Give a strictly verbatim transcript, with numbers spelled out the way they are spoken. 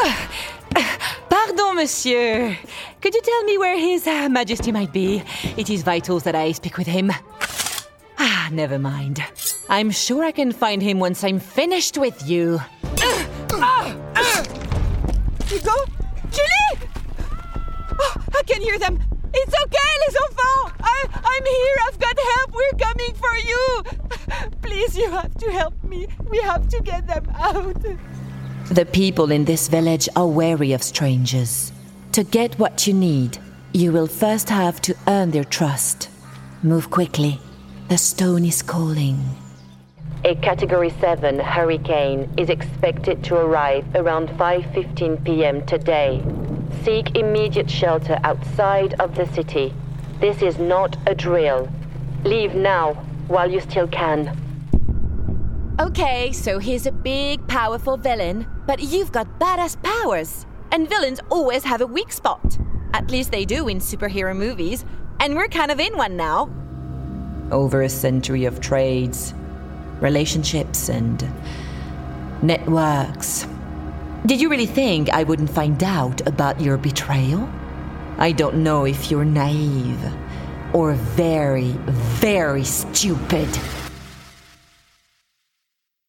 Pardon, monsieur. Could you tell me where His uh, Majesty might be? It is vital that I speak with him. Ah, never mind. I'm sure I can find him once I'm finished with you. Hugo? Julie? Oh, I can hear them. It's okay, les enfants. I, I'm here. I've got help. We're coming for you. Please, you have to help me. We have to get them out. The people in this village are wary of strangers. To get what you need, you will first have to earn their trust. Move quickly. The stone is calling. A Category seven hurricane is expected to arrive around five fifteen p.m. today. Seek immediate shelter outside of the city. This is not a drill. Leave now, while you still can. Okay, so he's a big, powerful villain, but you've got badass powers. And villains always have a weak spot. At least they do in superhero movies, and we're kind of in one now. Over a century of trades, relationships, and networks. Did you really think I wouldn't find out about your betrayal? I don't know if you're naive or very, very stupid.